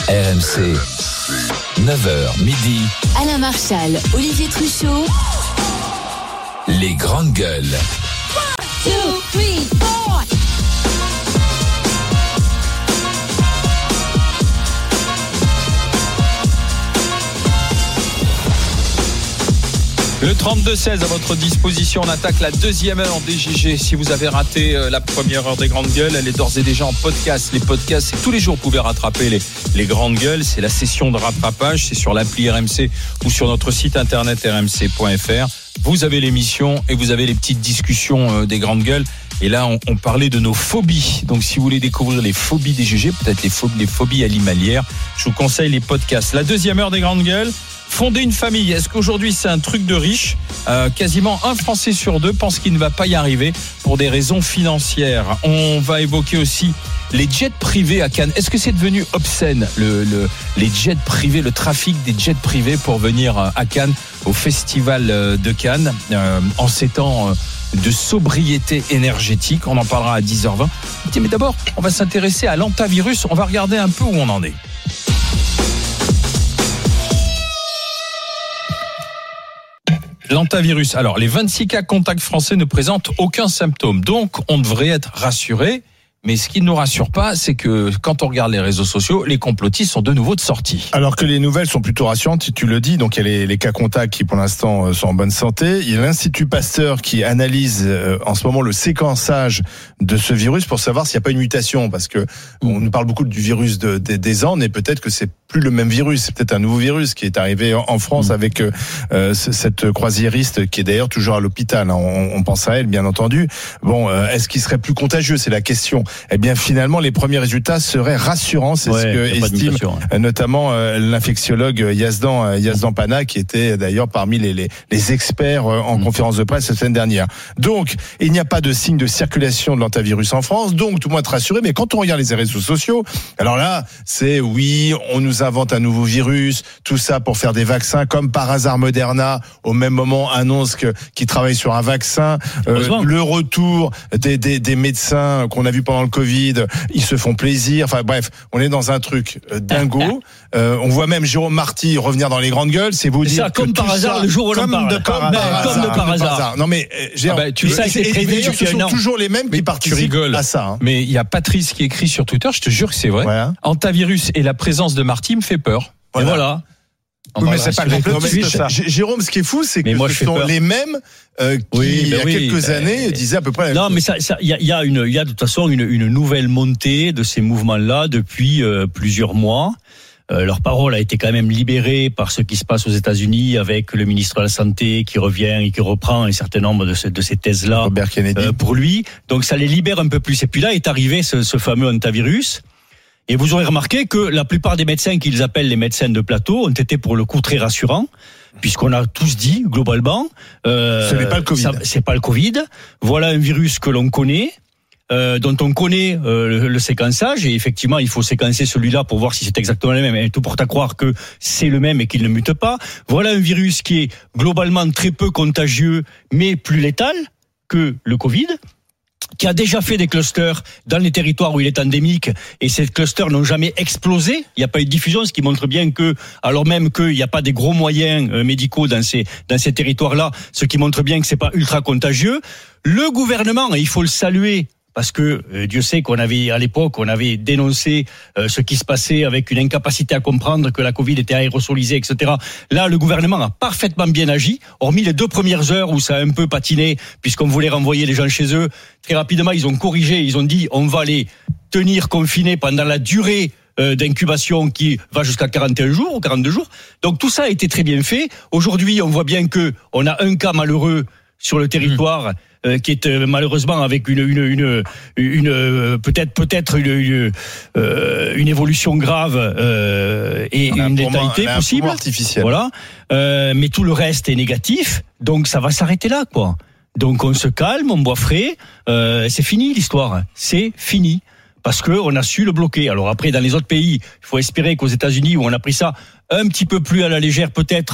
RMC, 9h midi. Alain Marchal, Olivier Truchot. Les grandes gueules. 1, 2, 3, 4. Le 32-16 à votre disposition, on attaque la deuxième heure des GG. Si vous avez raté la première heure des grandes gueules, elle est d'ores et déjà en podcast. Les podcasts, c'est tous les jours, vous pouvez rattraper les grandes gueules. C'est la session de rattrapage, c'est sur l'appli RMC ou sur notre site internet rmc.fr. Vous avez l'émission et vous avez les petites discussions des grandes gueules. Et là, on parlait de nos phobies. Donc, si vous voulez découvrir les phobies des GG, peut-être les phobies animalières, je vous conseille les podcasts. La deuxième heure des grandes gueules. Fonder une famille, est-ce qu'aujourd'hui c'est un truc de riche ? Quasiment un Français sur deux pense qu'il ne va pas y arriver pour des raisons financières. On va évoquer aussi les jets privés à Cannes. Est-ce que c'est devenu obscène, les jets privés, le trafic des jets privés pour venir à Cannes, au festival de Cannes, en ces temps de sobriété énergétique? On en parlera à 10h20. Mais d'abord, on va s'intéresser à l'hantavirus. On va regarder un peu où on en est. L'hantavirus. Alors, les 26 cas contacts français ne présentent aucun symptôme. Donc, on devrait être rassurés. Mais ce qui ne nous rassure pas, c'est que quand on regarde les réseaux sociaux, les complotistes sont de nouveau de sortie. Alors que les nouvelles sont plutôt rassurantes, tu le dis. Donc il y a les cas contacts qui pour l'instant sont en bonne santé. Il y a l'Institut Pasteur qui analyse en ce moment le séquençage de ce virus pour savoir s'il n'y a pas une mutation. Parce que on nous parle beaucoup du virus des Andes, et peut-être que c'est plus le même virus. C'est peut-être un nouveau virus qui est arrivé en France avec cette croisiériste qui est d'ailleurs toujours à l'hôpital. On pense à elle, bien entendu. Bon, est-ce qu'il serait plus contagieux ? C'est la question. Eh bien, finalement, les premiers résultats seraient rassurants. C'est ce que estime notamment l'infectiologue Yazdan Pana, qui était d'ailleurs parmi les experts en conférence de presse la semaine dernière. Donc, il n'y a pas de signe de circulation de l'hantavirus en France. Donc, tout le monde est rassuré. Mais quand on regarde les réseaux sociaux, alors là, c'est oui, on nous invente un nouveau virus, tout ça pour faire des vaccins. Comme par hasard, Moderna, au même moment, annonce qu'ils travaillent sur un vaccin. Le retour des médecins qu'on a vu pendant le Covid, ils se font plaisir. Enfin bref, on est dans un truc dingo. On voit même Jérôme Marty revenir dans les grandes gueules. C'est vous dire ça, comme par hasard, le jour où on parle. Comme de par hasard. Non mais tu sais, c'est prévu. Ce sont toujours les mêmes qui participent à ça. Hein. Mais il y a Patrice qui écrit sur Twitter. Je te jure que c'est vrai. Ouais. Hantavirus et la présence de Marty me fait peur. Et voilà. Oui, mais c'est pas complètement ça. Jérôme, ce qui est fou, c'est que ce sont les mêmes qui, il y a quelques années, disaient à peu près la même chose. Non, mais il y a de toute façon une nouvelle montée de ces mouvements-là depuis plusieurs mois. Leur parole a été quand même libérée par ce qui se passe aux États-Unis avec le ministre de la Santé qui revient et qui reprend un certain nombre de ces thèses-là Robert Kennedy. Pour lui. Donc ça les libère un peu plus. Et puis là est arrivé ce fameux hantavirus. Et vous aurez remarqué que la plupart des médecins qu'ils appellent les médecins de plateau ont été pour le coup très rassurants, puisqu'on a tous dit globalement, ce n'est pas le Covid. C'est pas le Covid. Voilà un virus que l'on connaît, dont on connaît le séquençage, et effectivement il faut séquencer celui-là pour voir si c'est exactement le même. Et tout porte à croire que c'est le même et qu'il ne mute pas. Voilà un virus qui est globalement très peu contagieux, mais plus létal que le Covid, qui a déjà fait des clusters dans les territoires où il est endémique, et ces clusters n'ont jamais explosé. Il n'y a pas eu de diffusion, ce qui montre bien que, alors même qu'il n'y a pas des gros moyens médicaux dans ces territoires-là, ce qui montre bien que c'est pas ultra contagieux. Le gouvernement, et il faut le saluer, parce que Dieu sait à l'époque, on avait dénoncé ce qui se passait avec une incapacité à comprendre que la Covid était aérosolisée, etc. Là, le gouvernement a parfaitement bien agi, hormis les 2 premières heures où ça a un peu patiné, puisqu'on voulait renvoyer les gens chez eux. Très rapidement, ils ont corrigé, ils ont dit on va les tenir confinés pendant la durée d'incubation qui va jusqu'à 41 jours ou 42 jours. Donc tout ça a été très bien fait. Aujourd'hui, on voit bien que on a un cas malheureux sur le territoire qui est malheureusement avec une peut-être une évolution grave et une létalité possible. Voilà. Mais tout le reste est négatif, donc ça va s'arrêter là, quoi. Donc on se calme, on boit frais, c'est fini l'histoire, c'est fini. Parce que on a su le bloquer. Alors après, dans les autres pays, il faut espérer qu'aux États-Unis, où on a pris ça un petit peu plus à la légère peut-être,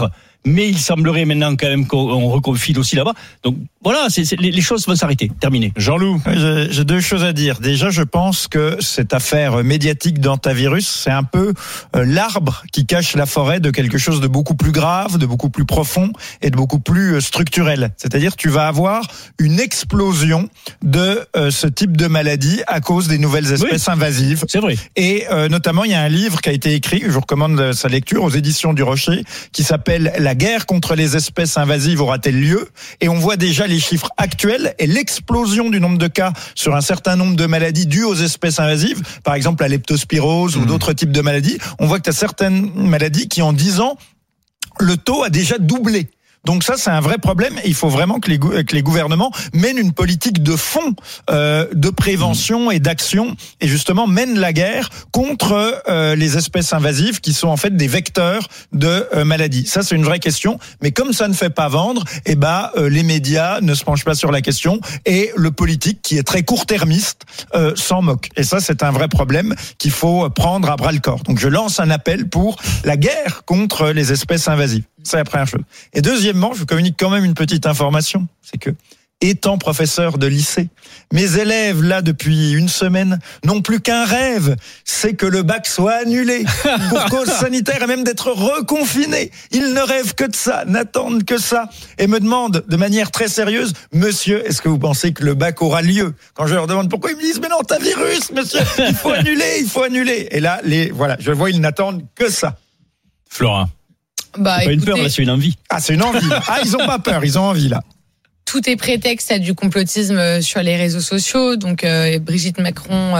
mais il semblerait maintenant quand même qu'on reconfine aussi là-bas. Donc voilà, les choses vont s'arrêter. Terminé. Jean-Loup. J'ai deux choses à dire. Déjà, je pense que cette affaire médiatique d'hantavirus, c'est un peu l'arbre qui cache la forêt de quelque chose de beaucoup plus grave, de beaucoup plus profond et de beaucoup plus structurel. C'est-à-dire, tu vas avoir une explosion de ce type de maladie à cause des nouvelles espèces invasives. C'est vrai. Et notamment, il y a un livre qui a été écrit, je vous recommande sa lecture, aux éditions du Rocher, qui s'appelle « La guerre contre les espèces invasives aura-t-elle lieu ?» Et on voit déjà les chiffres actuels et l'explosion du nombre de cas sur un certain nombre de maladies dues aux espèces invasives, par exemple la leptospirose ou d'autres types de maladies. On voit que tu as certaines maladies qui, en 10 ans, le taux a déjà doublé. Donc ça, c'est un vrai problème et il faut vraiment que les gouvernements mènent une politique de fond, de prévention et d'action, et justement mènent la guerre contre les espèces invasives qui sont en fait des vecteurs de maladies. Ça, c'est une vraie question. Mais comme ça ne fait pas vendre, les médias ne se penchent pas sur la question et le politique, qui est très court-termiste, s'en moque. Et ça, c'est un vrai problème qu'il faut prendre à bras-le-corps. Donc je lance un appel pour la guerre contre les espèces invasives. C'est la première chose. Et deuxièmement, je vous communique quand même une petite information. C'est que, étant professeur de lycée, mes élèves, là, depuis une semaine, n'ont plus qu'un rêve, c'est que le bac soit annulé pour cause sanitaire et même d'être reconfiné. Ils ne rêvent que de ça, n'attendent que ça, et me demandent de manière très sérieuse, monsieur, est-ce que vous pensez que le bac aura lieu? Quand je leur demande pourquoi, ils me disent, mais non, t'as virus, monsieur, il faut annuler. Et là, voilà, je vois, ils n'attendent que ça. Florent. C'est pas une peur, là, c'est une envie. Ah, c'est une envie. Ah, ils ont pas peur, ils ont envie, là. Tout est prétexte à du complotisme sur les réseaux sociaux. Donc Brigitte Macron,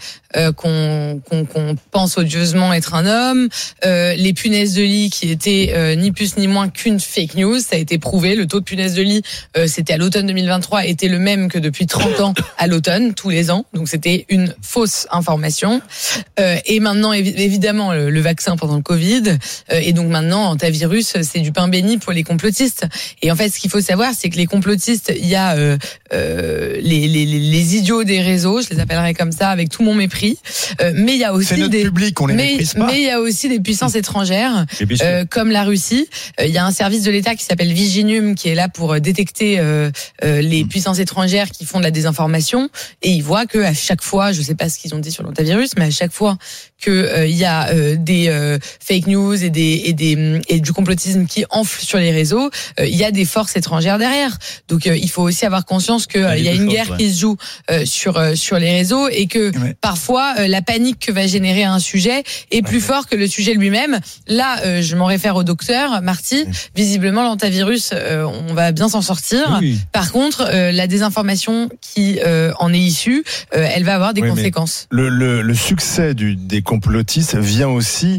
qu'on pense odieusement être un homme, les punaises de lit qui étaient ni plus ni moins qu'une fake news, ça a été prouvé. Le taux de punaises de lit, c'était à l'automne 2023, était le même que depuis 30 ans à l'automne, tous les ans. Donc c'était une fausse information. Et maintenant, évidemment, le vaccin pendant le Covid. Et donc maintenant, hantavirus, c'est du pain béni pour les complotistes. Et en fait, ce qu'il faut savoir, c'est que les complotistes, il y a les idiots des réseaux, je les appellerai comme ça, avec tout mon mépris. Mais il y a aussi public, on les méprise pas. Mais il y a aussi des puissances étrangères, comme la Russie. Il y a un service de l'État qui s'appelle Viginium, qui est là pour détecter les puissances étrangères qui font de la désinformation. Et ils voient que à chaque fois, je sais pas ce qu'ils ont dit sur l'hantavirus, mais à chaque fois que il y a des fake news et du complotisme qui enfle sur les réseaux, il y a des forces étrangères derrière. Donc il faut aussi avoir conscience que il y a une guerre qui se joue sur les réseaux, et que parfois la panique que va générer un sujet est plus fort que le sujet lui-même. Là, je m'en réfère au docteur Marty. Visiblement, l'hantavirus, on va bien s'en sortir. Oui. Par contre, la désinformation qui en est issue, elle va avoir des conséquences. Le succès des complotistes vient aussi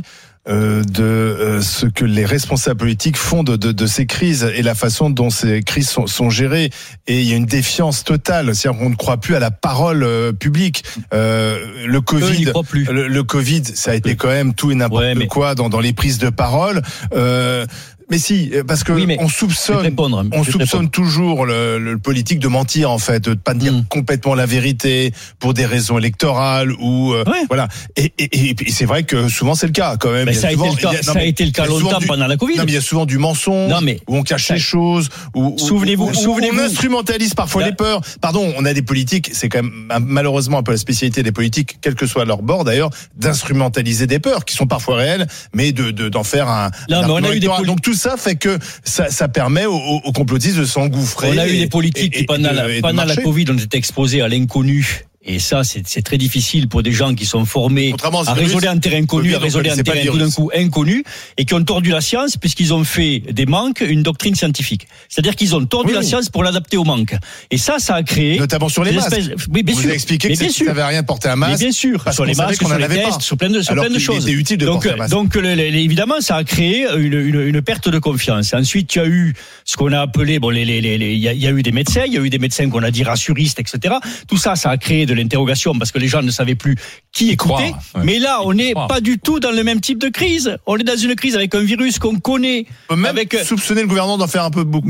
de ce que les responsables politiques font de ces crises et la façon dont ces crises sont gérées. Et il y a une défiance totale, c'est-à-dire qu'on ne croit plus à la parole publique. Le Covid, ça a été quand même tout et n'importe quoi dans les prises de parole. Mais si, parce que on soupçonne toujours le politique de mentir, en fait, de pas dire complètement la vérité pour des raisons électorales ou voilà. Et c'est vrai que souvent c'est le cas quand même. Mais ça a été le cas longtemps pendant la Covid. Non, mais il y a souvent du mensonge, où on cache les choses, où on instrumentalise parfois les peurs. Pardon, on a des politiques, c'est quand même malheureusement un peu la spécialité des politiques, quel que soit leur bord d'ailleurs, d'instrumentaliser des peurs qui sont parfois réelles, mais d'en faire un. Non, mais on a eu donc tout ça fait que ça permet aux complotistes de s'engouffrer. On a eu des politiques qui pendant la Covid ont été exposés à l'inconnu. Et ça, c'est très difficile pour des gens qui sont formés à raisonner en terrain connu, à raisonner en terrain tout d'un coup inconnu, et qui ont tordu la science puisqu'ils ont fait des manques une doctrine scientifique. C'est-à-dire qu'ils ont tordu la science pour l'adapter aux manques. Et ça a créé... Notamment sur les masques. Oui, bien sûr. Vous avez expliqué que ça ne servait à rien de porter un masque. Mais bien sûr. Sur les masques, sur les tests, sur plein de choses. C'était utile de porter un masque. Donc, évidemment, ça a créé une perte de confiance. Ensuite, il y a eu ce qu'on a appelé, il y a eu des médecins qu'on a dit rassuristes, etc. Tout ça a créé de l'interrogation parce que les gens ne savaient plus qui écouter. Mais là, on n'est pas du tout dans le même type de crise. On est dans une crise avec un virus qu'on connaît. On peut même soupçonner le gouvernement d'en faire un peu beaucoup. Mais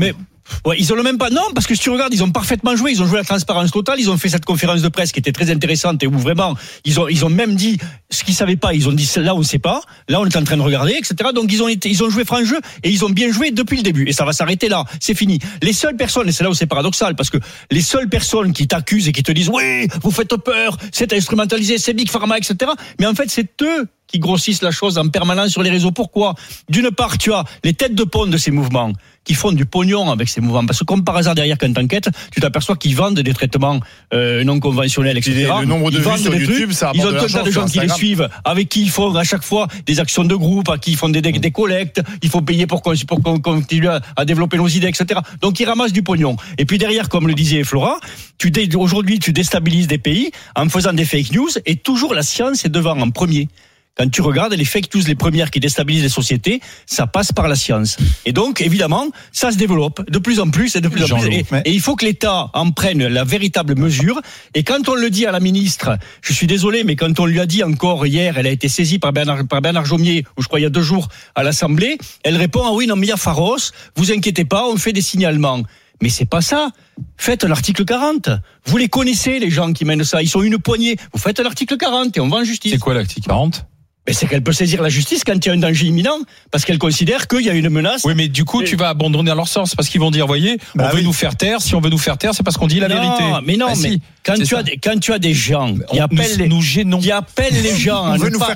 Ouais, ils ont le même pas. Non, parce que si tu regardes, ils ont parfaitement joué. Ils ont joué la transparence totale. Ils ont fait cette conférence de presse qui était très intéressante et où vraiment ils ont même dit ce qu'ils savaient pas. Ils ont dit là on sait pas. Là on est en train de regarder, etc. Donc ils ont joué franc jeu et ils ont bien joué depuis le début. Et ça va s'arrêter là. C'est fini. Les seules personnes, et c'est là où c'est paradoxal, parce que les seules personnes qui t'accusent et qui te disent oui, vous faites peur, c'est instrumentalisé, c'est Big Pharma, etc. Mais en fait c'est eux qui grossissent la chose en permanence sur les réseaux. Pourquoi ? D'une part, tu as les têtes de pont de ces mouvements qui font du pognon avec ces mouvements. Parce que comme par hasard, derrière, quand t'enquêtes, tu t'aperçois qu'ils vendent des traitements non conventionnels, etc. Le nombre de vues sur YouTube, ça rapporte de l'argent. Ils ont tout un tas de gens qui les suivent, avec qui ils font à chaque fois des actions de groupe, à qui ils font des collectes, il faut payer pour qu'on continue à développer nos idées, etc. Donc ils ramassent du pognon. Et puis derrière, comme le disait Flora, aujourd'hui tu déstabilises des pays en faisant des fake news, et toujours la science est devant en premier. Quand tu regardes les fake news, les premières qui déstabilisent les sociétés, ça passe par la science. Et donc, évidemment, ça se développe de plus en plus et de plus en plus. Et il faut que l'État en prenne la véritable mesure. Et quand on le dit à la ministre, je suis désolé, mais quand on lui a dit encore hier, elle a été saisie par Bernard Jomier, ou je crois il y a 2 jours, à l'Assemblée, elle répond, ah oui, non, mais il y a Pharos, vous inquiétez pas, on fait des signalements. Mais c'est pas ça. Faites l'article 40. Vous les connaissez, les gens qui mènent ça. Ils sont une poignée. Vous faites l'article 40 et on va en justice. C'est quoi l'article 40 ? Mais c'est qu'elle peut saisir la justice quand il y a un danger imminent, parce qu'elle considère qu'il y a une menace. Oui, mais du coup, tu vas abandonner à leur sens, parce qu'ils vont dire, voyez, on veut nous faire taire. Si on veut nous faire taire, c'est parce qu'on dit la vérité. Mais non, mais quand tu as des gens qui appellent les gens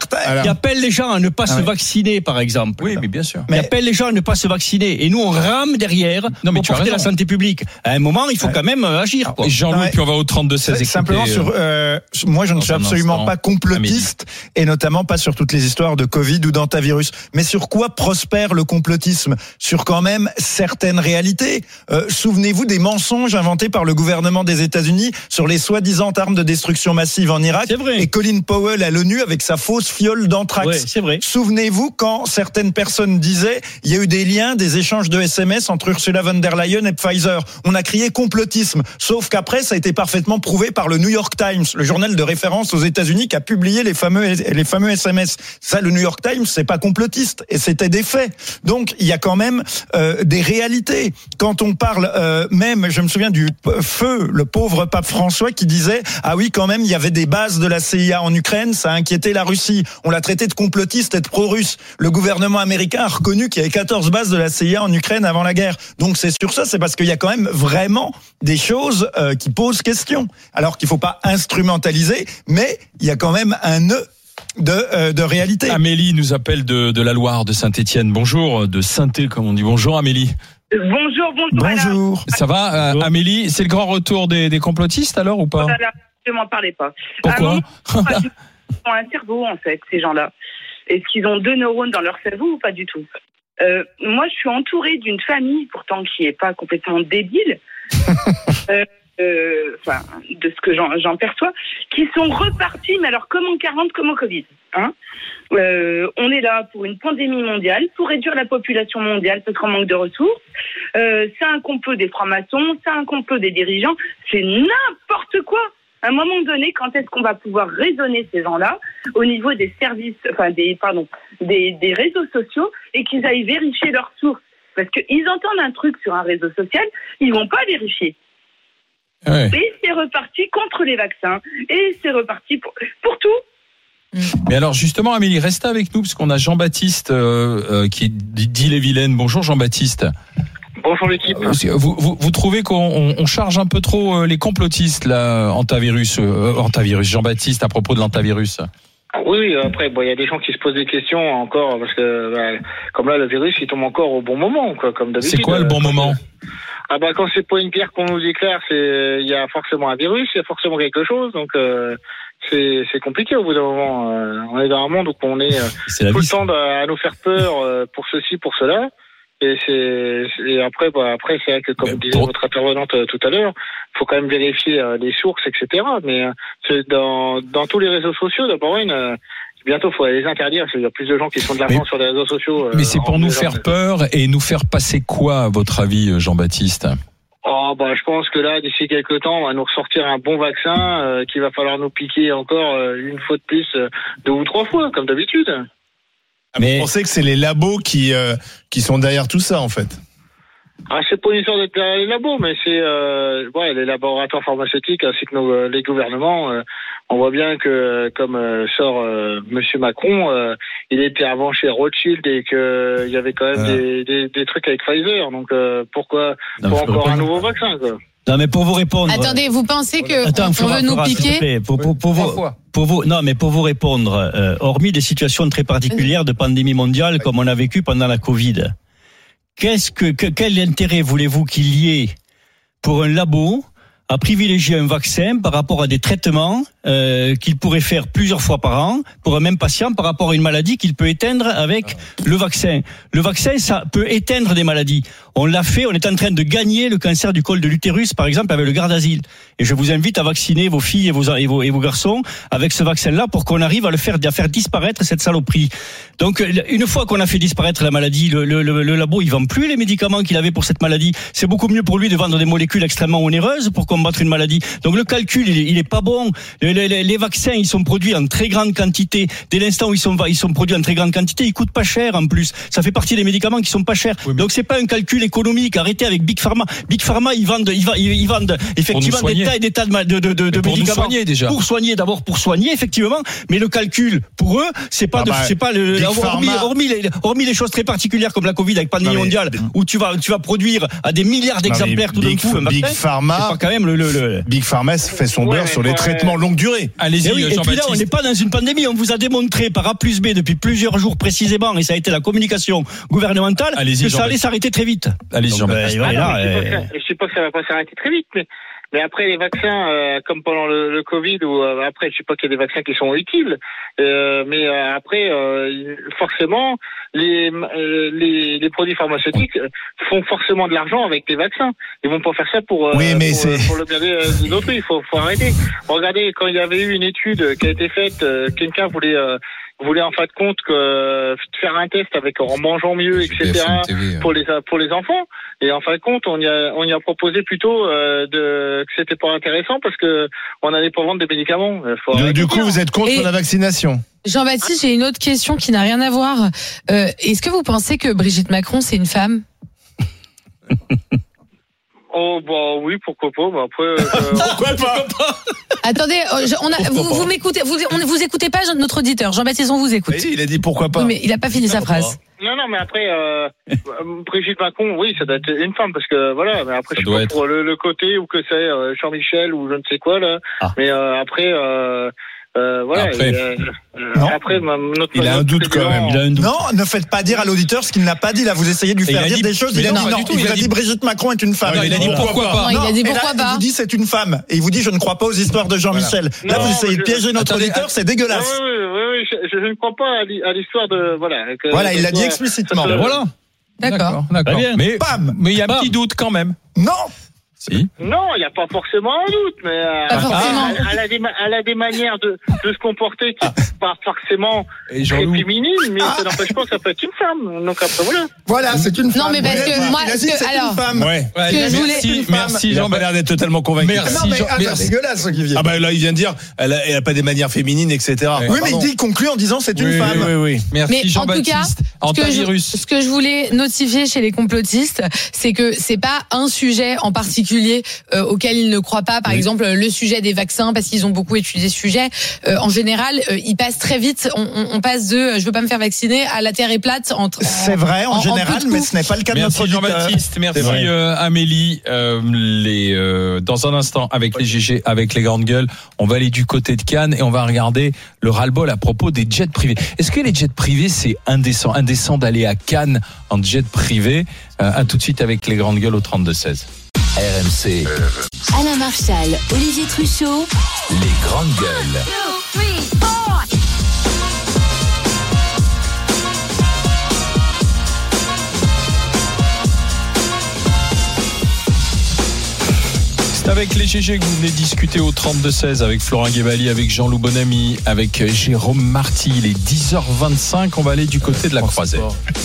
à ne pas se vacciner, par exemple. Oui, mais bien sûr. Qui appellent les gens à ne pas se vacciner. Et nous, on rame derrière pour porter la santé publique. À un moment, il faut quand même agir, quoi. Et Jean-Louis, puis on va au 32-16. Simplement moi, je ne suis absolument pas complotiste, et notamment pas sur toutes les histoires de Covid ou d'antavirus. Mais sur quoi prospère le complotisme ? Sur quand même certaines réalités. Souvenez-vous des mensonges inventés par le gouvernement des États-Unis sur les soi-disant armes de destruction massive en Irak. C'est vrai. Et Colin Powell à l'ONU avec sa fausse fiole d'anthrax. Ouais, c'est vrai. Souvenez-vous quand certaines personnes disaient il y a eu des liens, des échanges de SMS entre Ursula von der Leyen et Pfizer. On a crié complotisme. Sauf qu'après, ça a été parfaitement prouvé par le New York Times, le journal de référence aux États-Unis qui a publié les fameux SMS. Ça, le New York Times, c'est pas complotiste, et c'était des faits. Donc, il y a quand même des réalités. Quand on parle même, je me souviens du le pauvre pape François qui disait ah oui, quand même, il y avait des bases de la CIA en Ukraine, ça a inquiété la Russie. On l'a traité de complotiste et de pro-russe. Le gouvernement américain a reconnu qu'il y avait 14 bases de la CIA en Ukraine avant la guerre. Donc, c'est sur ça, c'est parce qu'il y a quand même vraiment des choses qui posent question. Alors qu'il faut pas instrumentaliser, mais il y a quand même un nœud de réalité. Amélie nous appelle de la Loire, de Saint-Étienne. Bonjour, de Saint-Étienne, comme on dit. Bonjour Amélie. Bonjour. Ça va, Amélie? C'est le grand retour des complotistes alors ou pas? Ne m'en parlez pas. Pourquoi? Ils ont un cerveau en fait, ces gens-là. Est-ce qu'ils ont 2 neurones dans leur cerveau ou pas du tout? Moi, je suis entourée d'une famille, pourtant qui est pas complètement débile. De ce que j'en perçois, qui sont repartis, mais alors comme en 40, comme en Covid. On est là pour une pandémie mondiale, pour réduire la population mondiale parce qu'on manque de ressources. C'est un complot des francs-maçons, c'est un complot des dirigeants, c'est n'importe quoi. À un moment donné, quand est-ce qu'on va pouvoir raisonner ces gens-là au niveau des services, des réseaux sociaux, et qu'ils aillent vérifier leurs sources? Parce qu'ils entendent un truc sur un réseau social, ils vont pas vérifier. Ouais. Et c'est reparti contre les vaccins. Et c'est reparti pour tout. Mais alors justement, Amélie, restez avec nous parce qu'on a Jean-Baptiste qui dit les vilaines. Bonjour Jean-Baptiste. Bonjour l'équipe. Vous trouvez qu'on charge un peu trop les complotistes là, antivirus, Jean-Baptiste, à propos de l'antivirus? Oui, après, il y a des gens qui se posent des questions encore parce que comme là, le virus, il tombe encore au bon moment, quoi, comme d'habitude. C'est quoi le bon moment? Quand c'est pas une pierre qu'on nous éclaire, il y a forcément un virus, il y a forcément quelque chose, donc c'est compliqué au bout d'un moment. On est dans un monde où on est tout le temps à nous faire peur pour ceci, pour cela. Et après, c'est vrai que comme disait votre intervenante tout à l'heure, faut quand même vérifier les sources, etc. Mais c'est dans tous les réseaux sociaux, d'abord bientôt, il faut les interdire. Il y a plus de gens qui font de l'argent sur les réseaux sociaux. Mais c'est pour nous faire peur et nous faire passer quoi, à votre avis, Jean-Baptiste? Je pense que là, d'ici quelques temps, on va nous ressortir un bon vaccin qu'il va falloir nous piquer encore une fois de plus, 2 ou 3 fois, comme d'habitude. Mais vous pensez que c'est les labos qui sont derrière tout ça, en fait? c'est pas une histoire d'être derrière les labos, mais c'est les laboratoires pharmaceutiques ainsi que les gouvernements. On voit bien que, comme sort Monsieur Macron, il était avant chez Rothschild et qu'il y avait quand même des trucs avec Pfizer. Donc pourquoi encore un nouveau vaccin, quoi? Non, mais pour vous répondre. Attendez, vous pensez que on veut nous piquer? Pour vous répondre, hormis des situations très particulières de pandémie mondiale comme on a vécu pendant la Covid, quel intérêt voulez-vous qu'il y ait pour un labo à privilégier un vaccin par rapport à des traitements qu'il pourrait faire plusieurs fois par an pour un même patient par rapport à une maladie qu'il peut éteindre avec le vaccin. Le vaccin, ça peut éteindre des maladies. On l'a fait, on est en train de gagner le cancer du col de l'utérus, par exemple, avec le Gardasil. Et je vous invite à vacciner vos filles et vos garçons avec ce vaccin-là pour qu'on arrive à faire disparaître cette saloperie. Donc, une fois qu'on a fait disparaître la maladie, le labo, il vend plus les médicaments qu'il avait pour cette maladie. C'est beaucoup mieux pour lui de vendre des molécules extrêmement onéreuses pour combattre une maladie. Donc, le calcul, il est pas bon. Les vaccins, ils sont produits en très grande quantité. Dès l'instant où ils sont produits en très grande quantité, ils coûtent pas cher en plus. Ça fait partie des médicaments qui sont pas chers. Oui, donc, c'est pas un calcul économique. Arrêtez avec Big Pharma. Big Pharma, ils vendent effectivement des tas et des tas de pour médicaments. Soigner, déjà. Pour soigner, effectivement. Mais le calcul, pour eux, c'est pas hormis les choses très particulières comme la Covid avec pandémie mondiale, où tu vas produire à des milliards d'exemplaires tout d'un coup un vaccin. Big Pharma, c'est pas quand même Big Pharma fait son beurre sur les traitements longue durée. Allez-y, et puis là, on n'est pas dans une pandémie. On vous a démontré par A plus B depuis plusieurs jours précisément, et ça a été la communication gouvernementale, que ça allait s'arrêter très vite. Allez-y, Jean-Baptiste. Je sais pas que ça va pas s'arrêter très vite, mais après les vaccins, comme pendant le Covid, ou après, je sais pas qu'il y a des vaccins qui sont utiles, mais après, forcément, les produits pharmaceutiques font forcément de l'argent avec les vaccins. Ils vont pas faire ça pour le bien d'autrui. Il faut arrêter. Regardez, quand il y avait eu une étude qui a été faite, quelqu'un voulait en fin de compte faire un test en mangeant mieux, etc. pour les enfants. Et en fin de compte, on y a proposé plutôt que c'était pas intéressant parce que on n'allait pas vendre des médicaments. Du coup, vous êtes contre la vaccination? Jean-Baptiste, j'ai une autre question qui n'a rien à voir. Est-ce que vous pensez que Brigitte Macron, c'est une femme? Oh bah oui, pourquoi pas. Bah après, pourquoi pas? Attendez, vous m'écoutez, vous écoutez pas notre auditeur. Jean-Baptiste, on vous écoute. Oui, il a dit pourquoi pas. Oui, mais il a pas fini sa phrase. Non, mais après, Brigitte Macron, oui, ça doit être une femme, parce que voilà, mais après, je sais pas pour le côté, ou que c'est Jean-Michel, ou je ne sais quoi, là. Mais après, voilà. Après, il a un doute quand même. Non, ne faites pas dire à l'auditeur ce qu'il n'a pas dit. Là, vous essayez de lui faire dire des choses. Il a dit non. Il a dit Brigitte Macron est une femme. Il a dit pourquoi pas. Il a dit pourquoi pas. Il vous dit c'est une femme. Et il vous dit je ne crois pas aux histoires de Jean-Michel. Là, vous essayez de piéger notre auditeur. C'est dégueulasse. Oui, je ne crois pas à l'histoire de voilà. Voilà, il l'a dit explicitement. Voilà. D'accord. Mais il y a un petit doute quand même. Non. Si. Non, il n'y a pas forcément un doute, mais elle a des manières de se comporter qui pas forcément très féminines, mais ça n'empêche pas que ça peut être une femme. Donc après voilà, c'est une femme. Non, mais parce que moi, une femme. Merci Jean, a l'air d'être totalement convaincu. C'est dégueulasse ce qu'il vient. Ah bah là il vient de dire elle a pas des manières féminines, etc. Oui, mais il conclut en disant c'est une femme. Oui. Merci Jean-Baptiste. En tout cas, ce que je voulais notifier chez les complotistes, c'est que c'est pas un sujet en particulier auquel ils ne croient pas. Par exemple, le sujet des vaccins, parce qu'ils ont beaucoup étudié ce sujet. En général, ils passent très vite. On passe de je veux pas me faire vacciner à la terre est plate. C'est vrai en général, mais ce n'est pas le cas de notre auditeur. Merci Jean-Baptiste, merci Amélie. Dans un instant, avec les GG, avec les grandes gueules, on va aller du côté de Cannes et on va regarder le ras-le-bol à propos des jets privés. Est-ce que les jets privés, c'est indécent d'aller à Cannes en jet privé? À tout de suite avec les grandes gueules au 32-16. RMC. Alain Marchal, Olivier Truchot. Les grandes gueules. 2, 3, 4. C'est avec les GG que vous venez discuter au 32-16 avec Florent Guébali, avec Jean-Loup Bonamy, avec Jérôme Marty. Il est 10h25. On va aller du côté de la Croisette.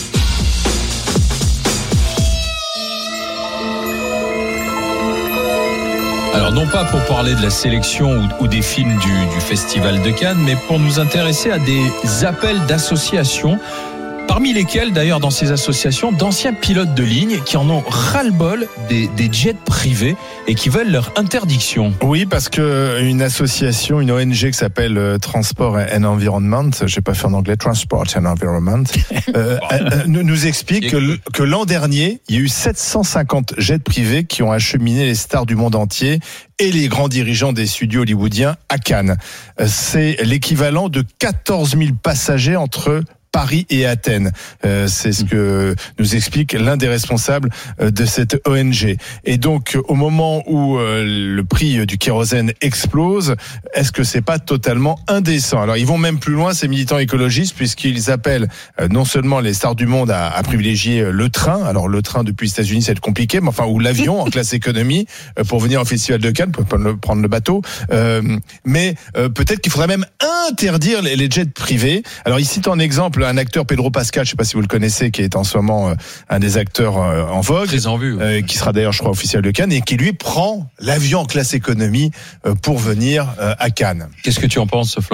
Alors non pas pour parler de la sélection ou des films du Festival de Cannes, mais pour nous intéresser à des appels d'associations Parmi lesquels, d'ailleurs, dans ces associations, d'anciens pilotes de ligne qui en ont ras-le-bol des jets privés et qui veulent leur interdiction. Oui, parce que une association, une ONG qui s'appelle Transport and Environment, j'ai pas fait en anglais, Transport and Environment, nous explique que l'an dernier, il y a eu 750 jets privés qui ont acheminé les stars du monde entier et les grands dirigeants des studios hollywoodiens à Cannes. C'est l'équivalent de 14 000 passagers entre Paris et Athènes. C'est ce que nous explique l'un des responsables de cette ONG. Et donc, au moment où le prix du kérosène explose, est-ce que c'est pas totalement indécent? Alors, ils vont même plus loin, ces militants écologistes, puisqu'ils appellent non seulement les stars du monde à privilégier le train. Alors, le train depuis les États-Unis, c'est compliqué, mais enfin, ou l'avion en classe économie pour venir au Festival de Cannes, pour prendre le bateau. Mais peut-être qu'il faudrait même interdire les jets privés. Alors, ici, en exemple, un acteur, Pedro Pascal, je ne sais pas si vous le connaissez, qui est en ce moment un des acteurs en vogue, très en vue, qui sera d'ailleurs, je crois, officiel de Cannes, et qui lui prend l'avion en classe économie pour venir à Cannes. Qu'est-ce que tu en penses, Florent ?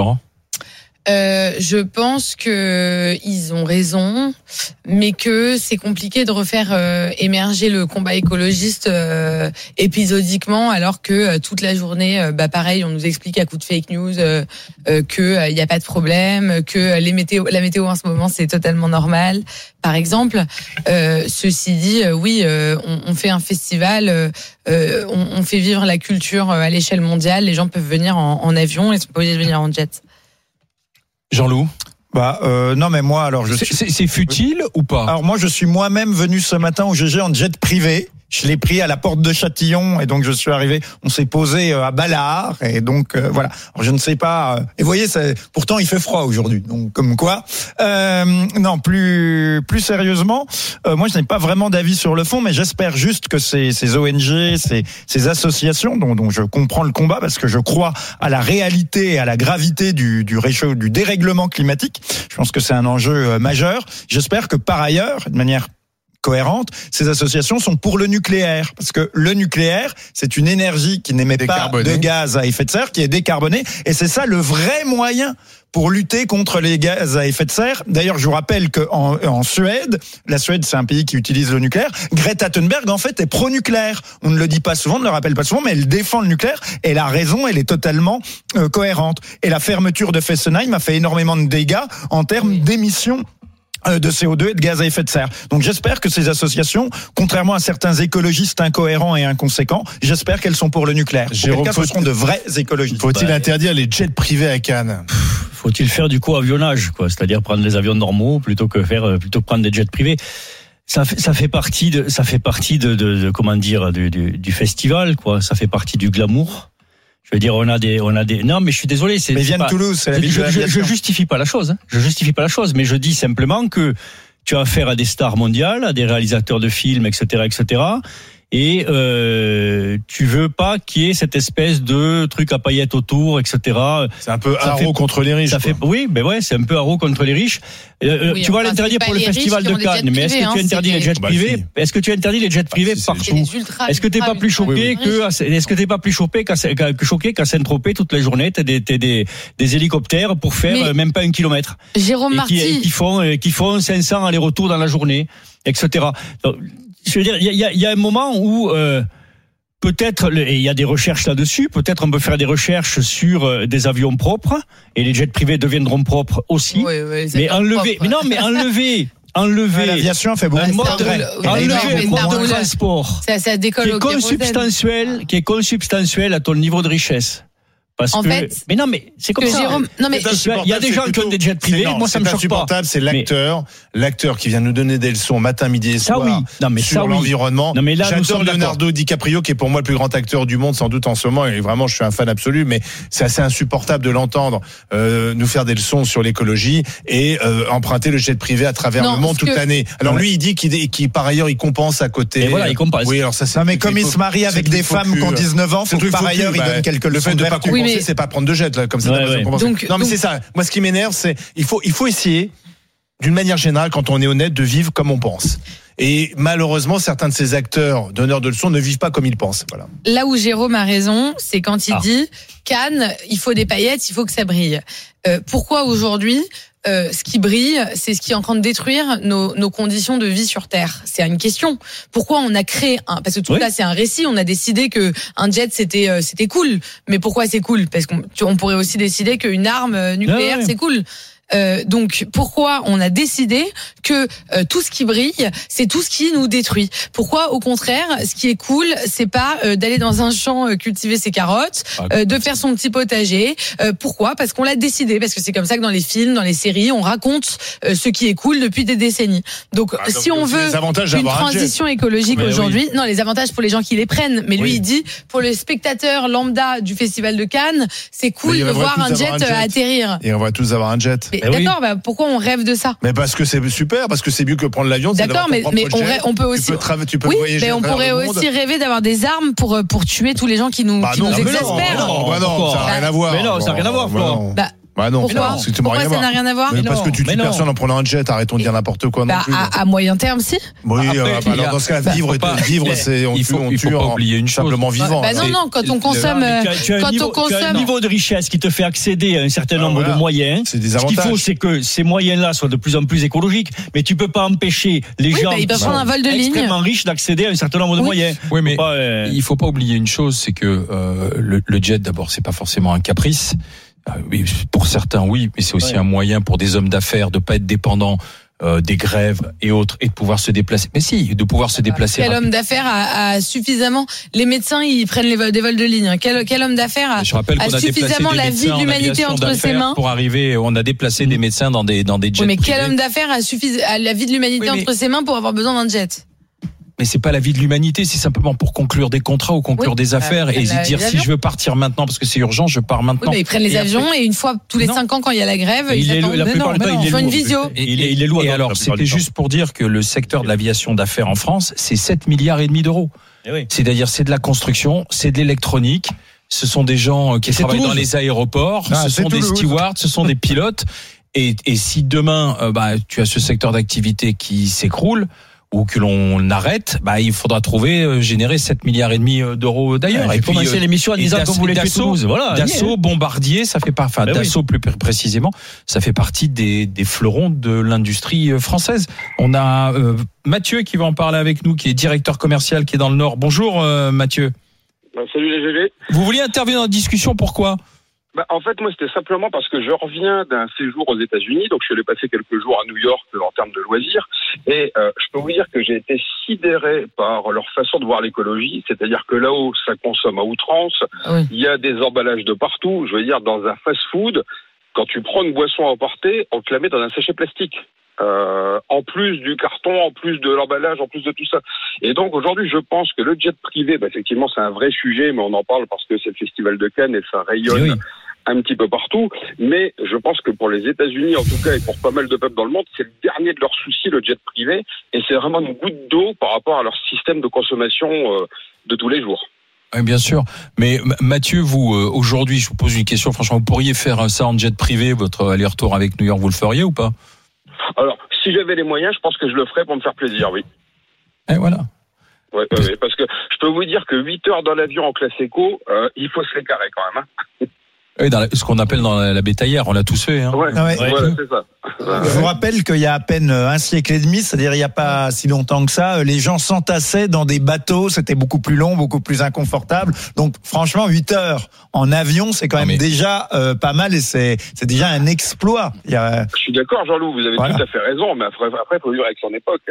Je pense que ils ont raison, mais que c'est compliqué de refaire émerger le combat écologiste épisodiquement, alors que toute la journée, pareil, on nous explique à coup de fake news que il y a pas de problème, que la météo en ce moment c'est totalement normal. Par exemple, ceci dit, oui, on fait un festival, on fait vivre la culture à l'échelle mondiale. Les gens peuvent venir en avion, ils sont pas obligés de venir en jet. Jean-Loup ? Non, mais moi, alors c'est futile ou pas? Alors moi, je suis moi-même venu ce matin au GG en jet privé. Je l'ai pris à la porte de Châtillon et donc je suis arrivé. On s'est posé à Balard et donc voilà. Alors je ne sais pas. Et vous voyez, pourtant il fait froid aujourd'hui. Donc comme quoi. Non, plus sérieusement, moi je n'ai pas vraiment d'avis sur le fond, mais j'espère juste que ces ONG, ces associations dont je comprends le combat parce que je crois à la réalité et à la gravité du dérèglement climatique. Je pense que c'est un enjeu majeur. J'espère que par ailleurs, de manière cohérente, ces associations sont pour le nucléaire, parce que le nucléaire, c'est une énergie qui n'émet pas de gaz à effet de serre, qui est décarbonée, et c'est ça le vrai moyen pour lutter contre les gaz à effet de serre. D'ailleurs, je vous rappelle qu'en Suède, la Suède, c'est un pays qui utilise le nucléaire, Greta Thunberg, en fait, est pro-nucléaire. On ne le dit pas souvent, on ne le rappelle pas souvent, mais elle défend le nucléaire, et elle a raison, elle est totalement cohérente. Et la fermeture de Fessenheim a fait énormément de dégâts en termes d'émissions de CO2 et de gaz à effet de serre. Donc j'espère que ces associations, contrairement à certains écologistes incohérents et inconséquents, j'espère qu'elles sont pour le nucléaire. Jérôme, ce seront de vrais écologistes. Faut-il interdire les jets privés à Cannes ? Faut-il faire du co-avionnage, quoi, c'est-à-dire prendre les avions normaux plutôt que prendre des jets privés. Ça fait partie de comment dire du festival, quoi. Ça fait partie du glamour. Je veux dire, on a des. Non, mais je suis désolé. Mais viennent Toulouse, c'est la ville de l'aviation. Je justifie pas la chose. Mais je dis simplement que tu as affaire à des stars mondiales, à des réalisateurs de films, etc., etc. Et tu veux pas qu'il y ait cette espèce de truc à paillettes autour, etc. C'est un peu haro contre les riches. Oui, mais ouais, c'est un peu haro contre les riches. Oui, tu vas l'interdire pour le festival de Cannes, mais est-ce que tu interdis les jets privés? Est-ce que tu interdis les jets privés partout? Est-ce que t'es pas plus choqué qu'à Saint-Tropez toute la journée t'as des hélicoptères pour faire même pas 1 kilomètre? Jérôme Marty. Qui font 500 allers-retours dans la journée, etc. Donc, je veux dire, il y a un moment où peut-être, et il y a des recherches là-dessus, peut-être on peut faire des recherches sur des avions propres, et les jets privés deviendront propres aussi. Oui, mais enlever, l'aviation fait beaucoup un mode de transport ça décolle qui est consubstantiel à ton niveau de richesse. Parce en fait, mais non, mais c'est comme ça. Jérôme, non, mais il y a des gens qui ont des jets privés. Moi, ça me choque pas. C'est l'acteur qui vient nous donner des leçons matin, midi et soir sur l'environnement. Non, mais là, j'adore Leonardo DiCaprio, qui est pour moi le plus grand acteur du monde, sans doute en ce moment. Et vraiment, je suis un fan absolu. Mais c'est assez insupportable de l'entendre nous faire des leçons sur l'écologie et emprunter le jet privé à travers le monde toute l'année. Alors lui, il dit qu'il par ailleurs, il compense à côté. Et voilà, il compense. Oui, alors ça, c'est. Non, mais comme il se marie avec des femmes qui ont 19 ans, par ailleurs, il donne quelques leçons de vertu. C'est pas prendre de jet là, comme ça. Non, mais c'est ça. Moi, ce qui m'énerve, c'est il faut essayer, d'une manière générale, quand on est honnête, de vivre comme on pense. Et malheureusement, certains de ces acteurs donneurs de leçons ne vivent pas comme ils pensent. Voilà. Là où Jérôme a raison, c'est quand il dit Cannes, il faut des paillettes, il faut que ça brille. Pourquoi aujourd'hui ce qui brille, c'est ce qui est en train de détruire nos conditions de vie sur Terre. C'est une question. Pourquoi on a créé parce que tout là c'est un récit. On a décidé que un jet c'était cool. Mais pourquoi c'est cool? Parce qu'on pourrait aussi décider qu'une arme nucléaire c'est cool. Donc pourquoi on a décidé que tout ce qui brille, c'est tout ce qui nous détruit? Pourquoi au contraire, ce qui est cool, c'est pas d'aller dans un champ cultiver ses carottes, de faire son petit potager? Pourquoi? Parce qu'on l'a décidé, parce que c'est comme ça que dans les films, dans les séries, on raconte ce qui est cool depuis des décennies. Donc si on veut une transition écologique aujourd'hui, non, les avantages pour les gens qui les prennent, mais lui il dit pour les spectateurs lambda du Festival de Cannes, c'est cool de voir un jet atterrir. Et on va tous avoir un jet. D'accord, pourquoi on rêve de ça? Mais parce que c'est super, parce que c'est mieux que prendre l'avion. D'accord, mais on peut aussi. Tu peux voyager. Mais on pourrait aussi rêver d'avoir des armes pour tuer tous les gens qui nous exaspèrent. Non, ça n'a rien à voir. Mais non, ça n'a rien à voir, Florent. Non, pourquoi ça n'a rien à voir? Parce que tu tues personne en prenant un jet, arrêtons de dire n'importe quoi non plus. À moyen terme, si. Oui, alors dans ce cas, vivre, c'est on tue pas oublier une chose. Simplement vivant. Non, quand on consomme, tu as un niveau de richesse qui te fait accéder à un certain nombre de moyens. C'est des avantages. Ce qu'il faut, c'est que ces moyens-là soient de plus en plus écologiques, mais tu peux pas empêcher les gens qui sont extrêmement riches d'accéder à un certain nombre de moyens. Oui, mais il faut pas oublier une chose, c'est que le jet, d'abord, c'est pas forcément un caprice. Oui, pour certains, oui, mais c'est aussi un moyen pour des hommes d'affaires de pas être dépendants des grèves et autres, et de pouvoir se déplacer. Mais si, de pouvoir se déplacer. Quel homme d'affaires a suffisamment? Les médecins, ils prennent des vols de ligne. Quel homme d'affaires a suffisamment la vie de l'humanité entre ses mains pour arriver? On a déplacé des médecins dans des jets. Mais quel homme d'affaires a la vie de l'humanité entre ses mains pour avoir besoin d'un jet? Mais c'est pas la vie de l'humanité, c'est simplement pour conclure des contrats ou conclure des affaires et dire si je veux partir maintenant parce que c'est urgent, je pars maintenant. Oui, mais ils prennent les avions et une fois tous les 5 ans quand il y a la grève, ils font une visio. Il est lourd. Et alors, c'était juste pour dire que le secteur de l'aviation d'affaires en France, c'est 7 milliards et demi d'euros. C'est-à-dire, c'est de la construction, c'est de l'électronique. Ce sont des gens qui travaillent dans les aéroports, ce sont des stewards, ce sont des pilotes. Et si demain, tu as ce secteur d'activité qui s'écroule, ou que l'on arrête, il faudra générer 7 milliards et demi d'euros d'ailleurs. Et puis commencer l'émission en disant qu'on voulait tuer Toulouse. Voilà. Dassault, Bombardier, ça fait Dassault plus précisément, ça fait partie des fleurons de l'industrie française. On a Mathieu qui va en parler avec nous, qui est directeur commercial, qui est dans le Nord. Bonjour Mathieu. Salut les GG. Vous vouliez intervenir dans la discussion, pourquoi? En fait, moi, c'était simplement parce que je reviens d'un séjour aux États-Unis, donc je suis allé passer quelques jours à New York en termes de loisirs, et je peux vous dire que j'ai été sidéré par leur façon de voir l'écologie, c'est-à-dire que là-haut, ça consomme à outrance, il y a des emballages de partout, je veux dire, dans un fast-food, quand tu prends une boisson à emporter, on te la met dans un sachet plastique. En plus du carton, en plus de l'emballage, en plus de tout ça. Et donc aujourd'hui, je pense que le jet privé, effectivement, c'est un vrai sujet, mais on en parle parce que c'est le Festival de Cannes et ça rayonne un petit peu partout. Mais je pense que pour les États-Unis, en tout cas, et pour pas mal de peuples dans le monde, c'est le dernier de leurs soucis, le jet privé, et c'est vraiment une goutte d'eau par rapport à leur système de consommation de tous les jours. Oui, bien sûr. Mais Mathieu, vous, aujourd'hui, je vous pose une question, franchement, vous pourriez faire ça en jet privé, votre aller-retour avec New York, vous le feriez ou pas? Alors, si j'avais les moyens, je pense que je le ferais pour me faire plaisir, oui. Et voilà. Ouais, parce que je peux vous dire que 8 heures dans l'avion en classe éco, il faut se les carrer quand même. Oui, ce qu'on appelle dans la bétaillère, on l'a tous fait. Voilà, c'est ça. Je vous rappelle qu'il y a à peine un siècle et demi, c'est-à-dire il n'y a pas si longtemps que ça, les gens s'entassaient dans des bateaux, c'était beaucoup plus long, beaucoup plus inconfortable. Donc franchement, 8 heures en avion, c'est quand même déjà pas mal et c'est déjà un exploit. Je suis d'accord, Jean-Loup, vous avez tout à fait raison, mais après, il faut vivre avec son époque.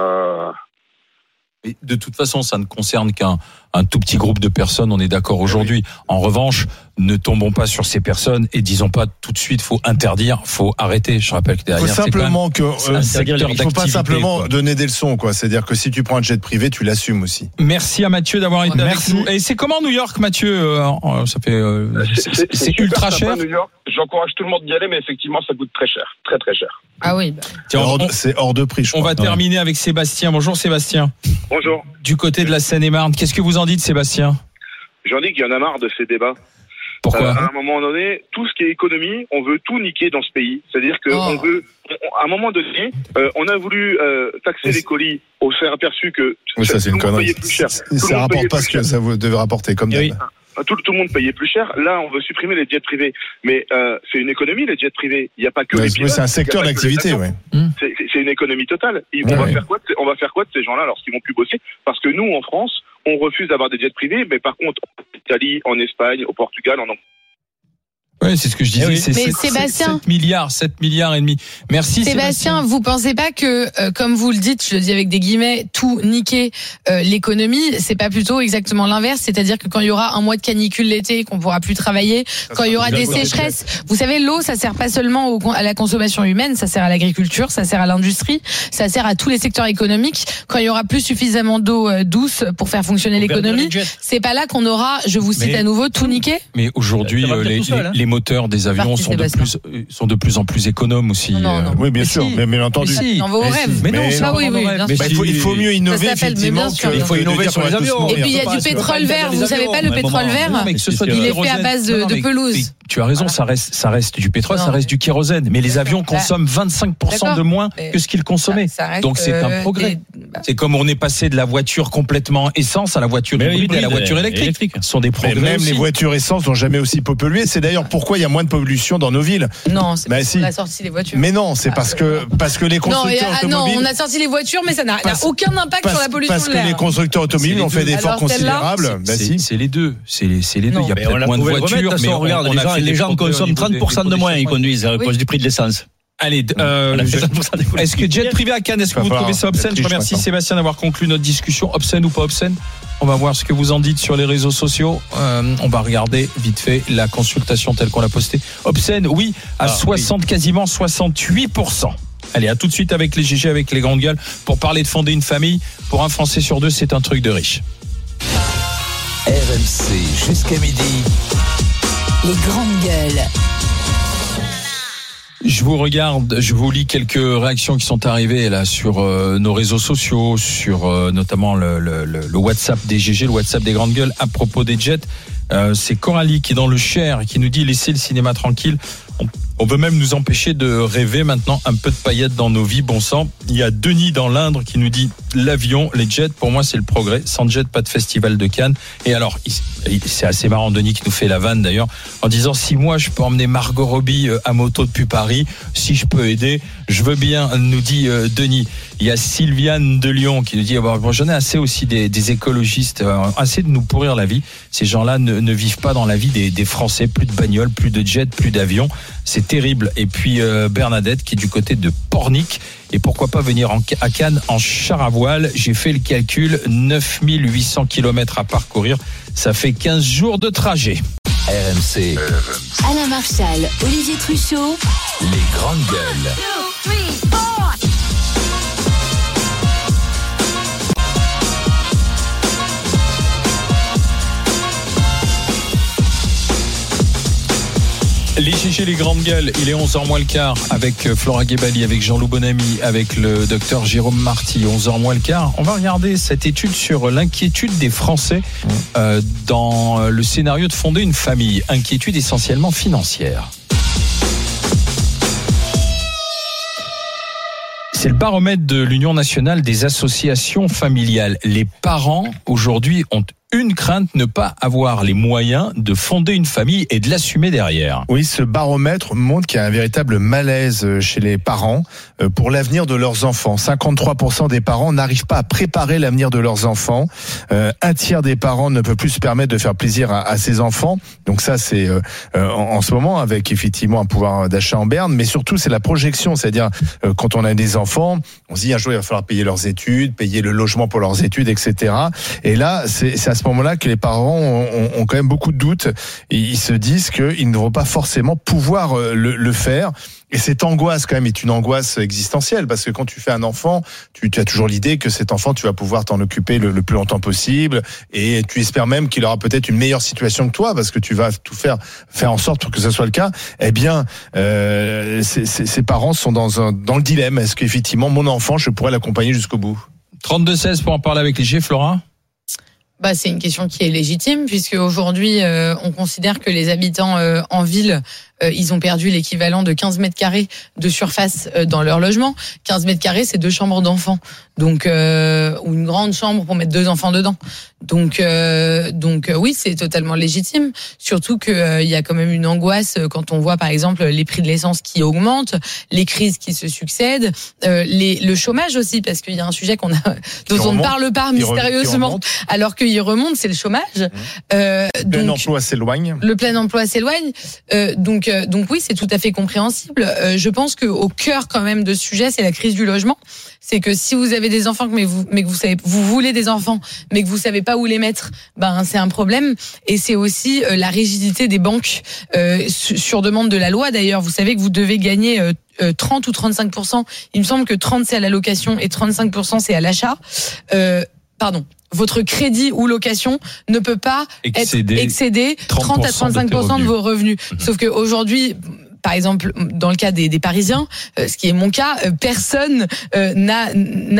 De toute façon, ça ne concerne qu'un tout petit groupe de personnes, on est d'accord aujourd'hui. En revanche, ne tombons pas sur ces personnes et disons pas tout de suite, faut interdire, faut arrêter. Je rappelle que derrière, il faut pas simplement donner des leçons, quoi. C'est-à-dire que si tu prends un jet privé, tu l'assumes aussi. Merci à Mathieu d'avoir été avec nous. Et c'est comment New York, Mathieu? Ça fait, c'est ultra cher. New York. J'encourage tout le monde d'y aller, mais effectivement, ça coûte très cher, très très cher. Ah oui. C'est hors de prix, je crois. On va terminer avec Sébastien. Bonjour Sébastien. Bonjour. Du côté de la Seine-et-Marne, qu'est-ce que vous en dites, Sébastien? J'en dis qu'il y en a marre de ces débats. Pourquoi? À un moment donné, tout ce qui est économie, on veut tout niquer dans ce pays. C'est-à-dire que on veut, à un moment donné, on a voulu taxer les colis au fait aperçu que ça c'est une connerie. Plus cher. Ça rapporte pas ce que ça vous devait rapporter comme d'hab. tout le monde payait plus cher. Là, on veut supprimer les jets privés. Mais c'est une économie, les jets privés. Il n'y a pas que les pilotes. C'est un secteur d'activité, oui. C'est une économie totale. On va faire quoi de ces gens-là lorsqu'ils vont plus bosser? Parce que nous, en France, on refuse d'avoir des jets privés, mais par contre, en Italie, en Espagne, au Portugal, en Oui, c'est ce que je disais. C'est Sébastien. 7 milliards et demi. Merci Sébastien. Vous pensez pas que, comme vous le dites, je le dis avec des guillemets, tout niquer l'économie, c'est pas plutôt exactement l'inverse, c'est-à-dire que quand il y aura un mois de canicule l'été, qu'on pourra plus travailler, quand il y aura des sécheresses, vous savez, l'eau, ça sert pas seulement à la consommation humaine, ça sert à l'agriculture, ça sert à l'industrie, ça sert à tous les secteurs économiques. Quand il y aura plus suffisamment d'eau douce pour faire fonctionner l'économie, c'est pas là qu'on aura, je vous cite à nouveau, tout niqué. Mais aujourd'hui, les moteurs des avions sont de plus en plus économes aussi. Non. Oui, bien sûr, mais bien entendu. Dans vos rêves. Mais non, il faut mieux innover, effectivement. Il faut innover sur les avions. Et puis il y a du pétrole vert. Vous savez pas, le pétrole vert, il est fait à base de pelouse. Tu as raison, ça reste du pétrole, ça reste du kérosène. Mais les avions consomment 25% de moins que ce qu'ils consommaient. Donc c'est un progrès. C'est comme on est passé de la voiture complètement essence à la voiture hybride et à la voiture électrique. Ce sont des progrès. Même les voitures essence n'ont jamais aussi pollué. C'est d'ailleurs pourquoi il y a moins de pollution dans nos villes. Non, c'est parce qu'on a sorti les voitures. Mais non, c'est parce que les constructeurs automobiles. Non, on a sorti les voitures, mais ça n'a aucun impact sur la pollution de l'air. Parce que les constructeurs automobiles ont fait des efforts considérables. C'est les deux. C'est les deux. Il y a peut-être moins de voitures, mais regarde, les gens consomment 30% de moins, ils conduisent à cause du prix de l'essence. Allez, est-ce que jet privé à Cannes, est-ce que vous trouvez ça obscène? Je remercie Sébastien d'avoir conclu notre discussion. Obscène ou pas obscène? On va voir ce que vous en dites sur les réseaux sociaux. On va regarder vite fait la consultation telle qu'on l'a postée. Obscène, oui, à quasiment 68%. Allez, à tout de suite avec les GG, avec les grandes gueules, pour parler de fonder une famille. Pour un Français sur deux, c'est un truc de riche. RMC jusqu'à midi. Les grandes gueules. Je vous regarde, je vous lis quelques réactions qui sont arrivées là sur nos réseaux sociaux, sur notamment le WhatsApp des GG, le WhatsApp des grandes gueules à propos des jets. C'est Coralie qui est dans le Cher qui nous dit laissez le cinéma tranquille. On veut même nous empêcher de rêver maintenant un peu de paillettes dans nos vies, bon sang. Il y a Denis dans l'Indre qui nous dit l'avion, les jets, pour moi c'est le progrès. Sans jet, pas de festival de Cannes. Et alors, c'est assez marrant, Denis qui nous fait la vanne d'ailleurs, en disant si moi je peux emmener Margot Robbie à moto depuis Paris, si je peux aider, je veux bien, nous dit Denis. Il y a Sylviane de Lyon qui nous dit bon, j'en ai assez aussi des écologistes, assez de nous pourrir la vie. Ces gens-là ne vivent pas dans la vie des Français, plus de bagnoles, plus de jets, plus d'avions. C'est terrible. Et puis Bernadette qui est du côté de Pornic. Et pourquoi pas venir à Cannes en char à voile? J'ai fait le calcul, 9800 km à parcourir. Ça fait 15 jours de trajet. RMC. Alain Marchal, Olivier Truchot. Les grandes gueules. 2, 3, 4. Les GG, les grandes gueules, il est 11h moins le quart avec Flora Guébali, avec Jean-Loup Bonamy, avec le docteur Jérôme Marty, 11h moins le quart. On va regarder cette étude sur l'inquiétude des Français dans le scénario de fonder une famille. Inquiétude essentiellement financière. C'est le baromètre de l'Union nationale des associations familiales. Les parents, aujourd'hui, ont une crainte, ne pas avoir les moyens de fonder une famille et de l'assumer derrière. Oui, ce baromètre montre qu'il y a un véritable malaise chez les parents pour l'avenir de leurs enfants. 53% des parents n'arrivent pas à préparer l'avenir de leurs enfants. Un tiers des parents ne peut plus se permettre de faire plaisir à ses enfants. Donc ça, c'est en ce moment avec effectivement un pouvoir d'achat en berne, mais surtout c'est la projection, c'est-à-dire quand on a des enfants, on se dit un jour il va falloir payer leurs études, payer le logement pour leurs études, etc. Et là, c'est à ce moment-là que les parents ont quand même beaucoup de doutes. Et ils se disent qu'ils ne vont pas forcément pouvoir le faire. Et cette angoisse, quand même, est une angoisse existentielle, parce que quand tu fais un enfant, tu as toujours l'idée que cet enfant, tu vas pouvoir t'en occuper le plus longtemps possible, et tu espères même qu'il aura peut-être une meilleure situation que toi, parce que tu vas tout faire en sorte pour que ce soit le cas. Eh bien, ces parents sont dans le dilemme. Est-ce qu'effectivement, mon enfant, je pourrais l'accompagner jusqu'au bout? 32-16 pour en parler avec les G, Flora. C'est une question qui est légitime, puisque aujourd'hui on considère que les habitants en ville ils ont perdu l'équivalent de 15 mètres carrés de surface dans leur logement. 15 mètres carrés, c'est 2 chambres d'enfants. Donc, ou une grande chambre pour mettre 2 enfants dedans. Donc oui, c'est totalement légitime. Surtout que il y a quand même une angoisse quand on voit par exemple les prix de l'essence qui augmentent, les crises qui se succèdent, le chômage aussi, parce qu'il y a un sujet dont on ne parle pas mystérieusement, alors qu'il remonte, c'est le chômage. Le plein emploi s'éloigne. Le plein emploi s'éloigne. Donc oui, c'est tout à fait compréhensible. Je pense que au cœur quand même de ce sujet, c'est la crise du logement. C'est que si vous avez des enfants, mais que vous voulez des enfants, mais que vous savez pas où les mettre, c'est un problème. Et c'est aussi la rigidité des banques sur demande de la loi. D'ailleurs, vous savez que vous devez gagner 30 ou 35%. Il me semble que 30 c'est à la location et 35% c'est à l'achat. Votre crédit ou location ne peut pas excéder 30 à 35% de vos revenus. Sauf que aujourd'hui, par exemple, dans le cas des Parisiens, ce qui est mon cas, personne n'a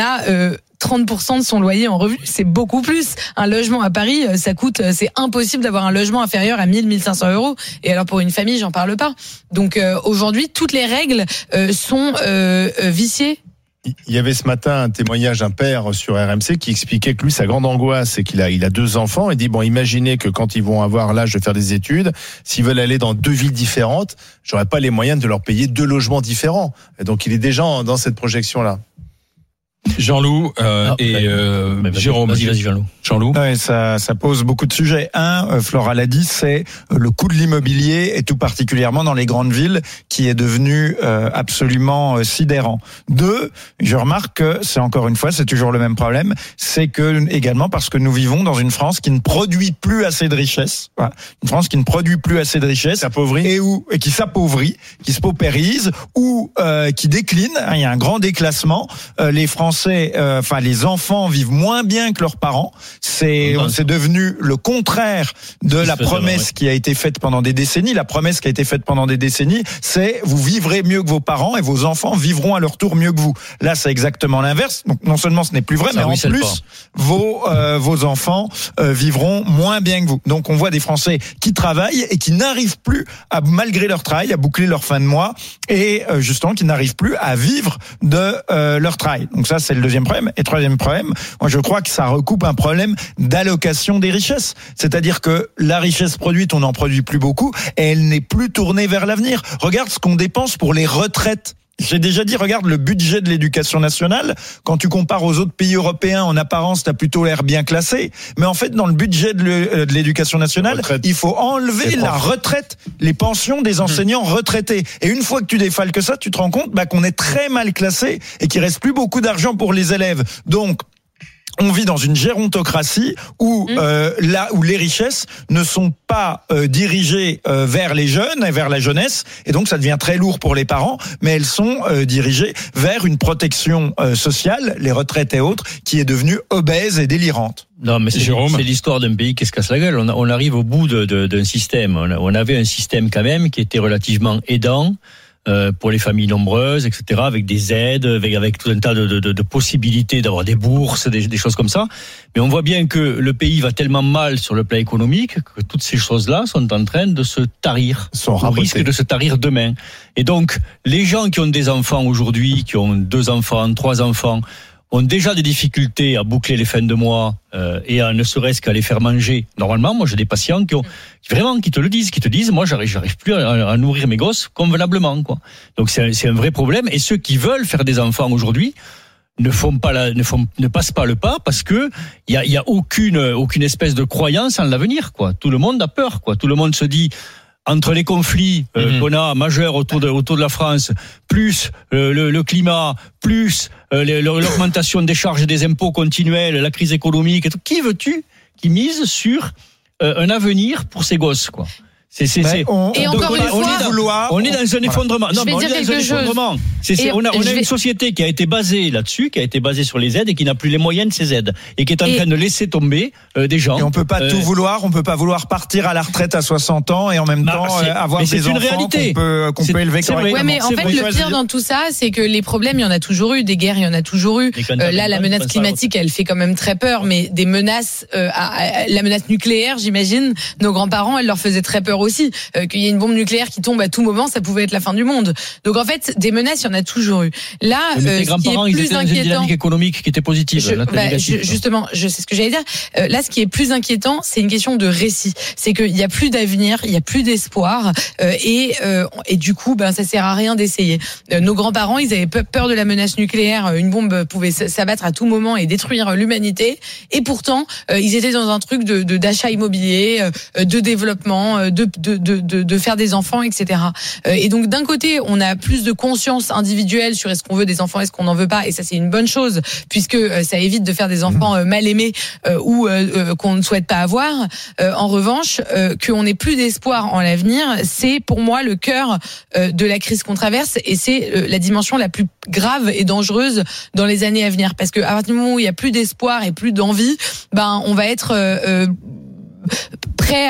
30% de son loyer en revenu, c'est beaucoup plus. Un logement à Paris, c'est impossible d'avoir un logement inférieur à 1 500 €. Et alors pour une famille, j'en parle pas. Donc aujourd'hui, toutes les règles sont viciées. Il y avait ce matin un témoignage d'un père sur RMC qui expliquait que lui, sa grande angoisse, c'est qu'il a 2 enfants. Il dit, imaginez que quand ils vont avoir l'âge de faire des études, s'ils veulent aller dans 2 villes différentes, j'aurais pas les moyens de leur payer 2 logements différents. Et donc, il est déjà dans cette projection-là. Jean-Loup Jérôme. Vas-y, Jean-Loup. Jean-Loup. Ouais, ça pose beaucoup de sujets. Flora l'a dit, c'est le coût de l'immobilier et tout particulièrement dans les grandes villes qui est devenu absolument sidérant. 2, je remarque que c'est encore une fois, c'est toujours le même problème, c'est que également parce que nous vivons dans une France qui ne produit plus assez de richesses. Voilà. Une France qui ne produit plus assez de richesses. Et qui s'appauvrit, qui se paupérise ou qui décline. Il y a un grand déclassement. Les Français, les enfants vivent moins bien que leurs parents. C'est devenu le contraire de la promesse qui a été faite pendant des décennies. La promesse qui a été faite pendant des décennies, c'est vous vivrez mieux que vos parents et vos enfants vivront à leur tour mieux que vous. Là, c'est exactement l'inverse. Donc, non seulement ce n'est plus vrai, mais en plus, vos enfants vivront moins bien que vous. Donc, on voit des Français qui travaillent et qui n'arrivent plus malgré leur travail, à boucler leur fin de mois et justement qui n'arrivent plus à vivre de leur travail. Donc ça, c'est le deuxième problème. Et troisième problème, moi je crois que ça recoupe un problème d'allocation des richesses. C'est-à-dire que la richesse produite, on n'en produit plus beaucoup et elle n'est plus tournée vers l'avenir. Regarde ce qu'on dépense pour les retraites. J'ai déjà dit, regarde le budget de l'éducation nationale. Quand tu compares aux autres pays européens, en apparence, t'as plutôt l'air bien classé. Mais en fait, dans le budget de l'éducation nationale, il faut enlever la retraite, les pensions des enseignants retraités. Et une fois que tu défales ça, tu te rends compte qu'on est très mal classé et qu'il reste plus beaucoup d'argent pour les élèves. Donc, on vit dans une gérontocratie où là où les richesses ne sont pas dirigées vers les jeunes et vers la jeunesse, et donc ça devient très lourd pour les parents, mais elles sont dirigées vers une protection sociale, les retraites et autres, qui est devenue obèse et délirante. Non, mais c'est l'histoire d'un pays qui se casse la gueule. On arrive au bout d'un système. On avait un système quand même qui était relativement aidant pour les familles nombreuses, etc., avec des aides, avec tout un tas de possibilités d'avoir des bourses, des choses comme ça. Mais on voit bien que le pays va tellement mal sur le plan économique que toutes ces choses-là sont en train de se tarir, au risque de se tarir demain. Et donc, les gens qui ont des enfants aujourd'hui, qui ont 2 enfants, 3 enfants, ont déjà des difficultés à boucler les fins de mois et à ne serait-ce qu'à les faire manger. Normalement, moi j'ai des patients qui te le disent, qui te disent moi j'arrive plus à nourrir mes gosses convenablement, quoi. Donc c'est un vrai problème. Et ceux qui veulent faire des enfants aujourd'hui ne passent pas le pas parce que il y a aucune espèce de croyance en l'avenir, quoi. Tout le monde a peur, quoi. Tout le monde se dit, entre les conflits qu'on a majeurs autour de la France, plus le climat, plus l'augmentation des charges et des impôts continuels, la crise économique, et tout, qui veux-tu qui mise sur un avenir pour ses gosses, quoi? On est dans un effondrement. Non, mais on est dans un effondrement. On a une société qui a été basée là-dessus, qui a été basée sur les aides et qui n'a plus les moyens de ces aides et qui est en train de laisser tomber des gens. Et on peut pas tout vouloir. On peut pas vouloir partir à la retraite à 60 ans et en même temps avoir des enfants qu'on peut élever correctement. Ouais, mais en fait, le pire dans tout ça, c'est que les problèmes, il y en a toujours eu, des guerres, il y en a toujours eu. Là, la menace climatique, elle fait quand même très peur, mais des menaces, la menace nucléaire, j'imagine, nos grands-parents, elle leur faisait très peur peur aussi qu'il y ait une bombe nucléaire qui tombe à tout moment, ça pouvait être la fin du monde. Donc en fait, des menaces, il y en a toujours eu. Là, les grands-parents, ils étaient dans une dynamique économique qui était positive. Justement, je sais ce que j'allais dire. Là, ce qui est plus inquiétant, c'est une question de récit. C'est qu'il y a plus d'avenir, il y a plus d'espoir, et du coup, ça sert à rien d'essayer. Nos grands-parents, ils avaient peur de la menace nucléaire. Une bombe pouvait s'abattre à tout moment et détruire l'humanité. Et pourtant, ils étaient dans un truc d'achat immobilier, de développement, de faire des enfants, etc. Et donc, d'un côté, on a plus de conscience individuelle sur est-ce qu'on veut des enfants, est-ce qu'on n'en veut pas, et ça, c'est une bonne chose, puisque ça évite de faire des enfants mal aimés ou qu'on ne souhaite pas avoir. En revanche, qu'on n'ait plus d'espoir en l'avenir, c'est pour moi le cœur de la crise qu'on traverse, et c'est la dimension la plus grave et dangereuse dans les années à venir, parce que à partir du moment où il y a plus d'espoir et plus d'envie, on va être prêt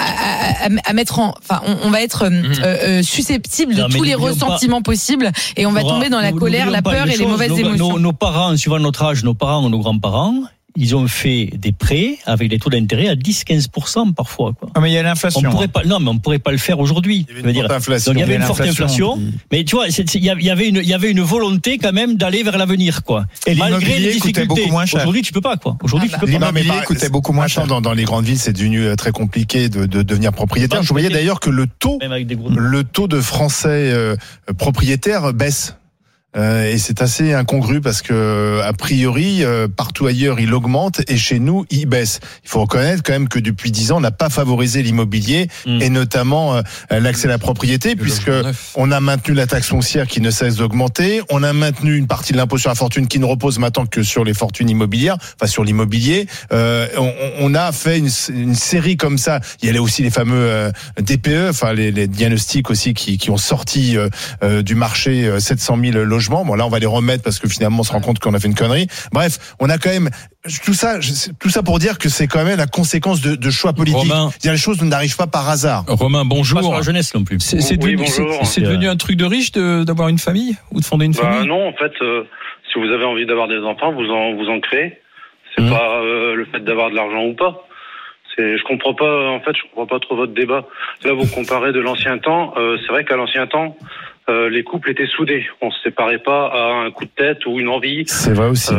à mettre on va être susceptible de tous les ressentiments possibles, et on va tomber dans la colère, la peur et les mauvaises émotions. Nos parents, suivant notre âge, nos parents ou nos grands-parents, ils ont fait des prêts avec des taux d'intérêt à 10-15% parfois, quoi. Ah, mais il y a l'inflation. On pourrait pas le faire aujourd'hui. Il y avait une forte inflation. Mais tu vois, il y avait une volonté quand même d'aller vers l'avenir, quoi. Et malgré les difficultés. Beaucoup moins cher. Aujourd'hui, tu peux pas, quoi. Aujourd'hui, tu peux pas. L'immobilier coûtait beaucoup moins cher. Dans les grandes villes, c'est devenu très compliqué de devenir propriétaire. Je voyais d'ailleurs que le taux de Français propriétaires baisse. Et c'est assez incongru parce que a priori partout ailleurs il augmente et chez nous il baisse. Il faut reconnaître quand même que depuis 10 ans on n'a pas favorisé l'immobilier et notamment l'accès à la propriété, puisque on a maintenu la taxe foncière qui ne cesse d'augmenter, on a maintenu une partie de l'impôt sur la fortune qui ne repose maintenant que sur les fortunes immobilières, enfin sur l'immobilier. On a fait une série comme ça. Il y a aussi les fameux DPE, enfin les diagnostics aussi qui ont sorti du marché 700 000 logements. Bon, là, on va les remettre parce que finalement, on se rend compte qu'on a fait une connerie. Bref, on a quand même tout ça pour dire que c'est quand même la conséquence de choix politiques. Romain, les choses n'arrivent pas par hasard. Romain, bonjour. Pas sur la jeunesse non plus. C'est devenu un truc de riche d'avoir une famille ou de fonder une famille? Non, en fait, si vous avez envie d'avoir des enfants, vous en créez. C'est pas le fait d'avoir de l'argent ou pas. Je comprends pas trop votre débat. Là, vous comparez de l'ancien temps. C'est vrai qu'à l'ancien temps, les couples étaient soudés. On se séparait pas à un coup de tête ou une envie. C'est vrai aussi.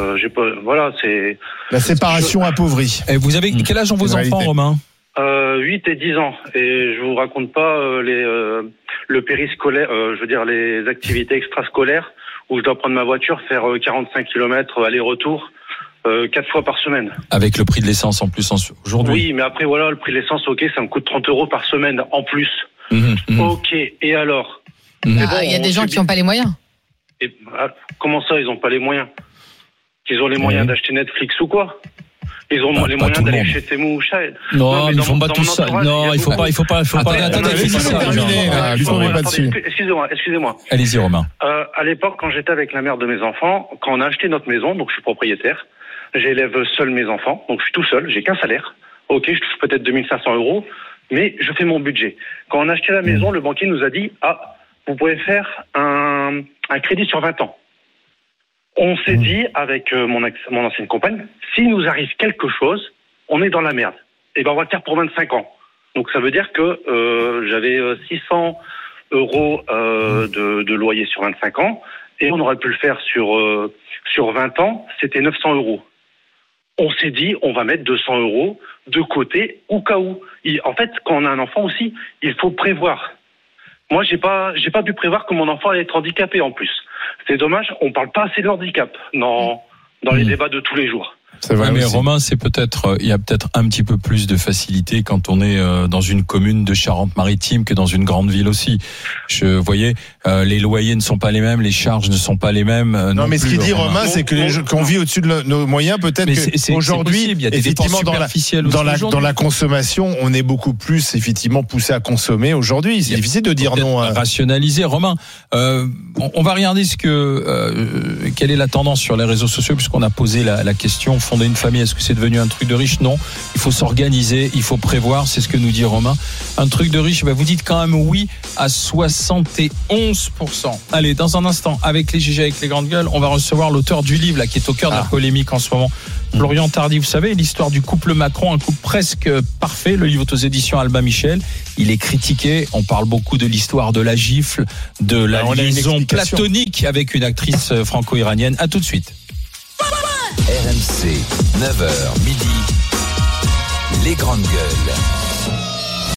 C'est la séparation appauvrie. Et vous avez quel âge ont vos enfants, Romain? 8 et 10 ans. Et je vous raconte pas le périscolaire, les activités extrascolaires où je dois prendre ma voiture, faire 45 km aller-retour 4 fois par semaine. Avec le prix de l'essence en plus aujourd'hui. Oui, mais après le prix de l'essence, ça me coûte 30 € par semaine en plus. Ok, et alors? Il y a des gens qui n'ont pas les moyens. Et, comment ça, ils n'ont pas les moyens? Ils ont les moyens d'acheter Netflix ou quoi? Ils ont les moyens d'aller chez Temu ou Shell. Non, ils font pas tout ça. Non, il faut pas. Attendez, excusez-moi. Allez-y, Romain. À l'époque, quand j'étais avec la mère de mes enfants, quand on a acheté notre maison, donc je suis propriétaire, j'élève seul mes enfants, donc je suis tout seul, j'ai qu'un salaire. Ok, je touche peut-être 2500 €, mais je fais mon budget. Quand on a acheté la maison, le banquier nous a dit, vous pouvez faire un crédit sur 20 ans. On s'est dit, avec mon ancienne compagne, s'il nous arrive quelque chose, on est dans la merde. Et on va le faire pour 25 ans. Donc ça veut dire que j'avais 600 € de loyer sur 25 ans, et on aurait pu le faire sur 20 ans, c'était 900 €. On s'est dit, on va mettre 200 € de côté au cas où. En fait, quand on a un enfant aussi, il faut prévoir. Moi, j'ai pas pu prévoir que mon enfant allait être handicapé en plus. C'est dommage, on parle pas assez de handicap dans les débats de tous les jours. C'est vrai, mais Romain, il y a peut-être un petit peu plus de facilité quand on est dans une commune de Charente-Maritime que dans une grande ville aussi. Les loyers ne sont pas les mêmes, les charges ne sont pas les mêmes. Non, mais ce qu'il dit Romain, c'est que qu'on vit au-dessus de nos moyens. Peut-être qu'aujourd'hui, effectivement, dans la consommation, on est beaucoup plus effectivement poussé à consommer aujourd'hui. C'est difficile de dire non. Rationaliser, Romain. On va regarder quelle est la tendance sur les réseaux sociaux, puisqu'on a posé la question fonder une famille, est-ce que c'est devenu un truc de riche? Non. Il faut s'organiser, il faut prévoir, c'est ce que nous dit Romain. Un truc de riche, vous dites quand même oui à 71%. Allez, dans un instant, avec les GG, avec les grandes gueules, on va recevoir l'auteur du livre là, qui est au cœur de la polémique en ce moment. Florian Tardy, vous savez, l'histoire du couple Macron, un couple presque parfait, le livre est aux éditions Albin Michel. Il est critiqué, on parle beaucoup de l'histoire de la gifle, de la liaison platonique avec une actrice franco-iranienne. À tout de suite. RMC, 9h midi, les grandes gueules.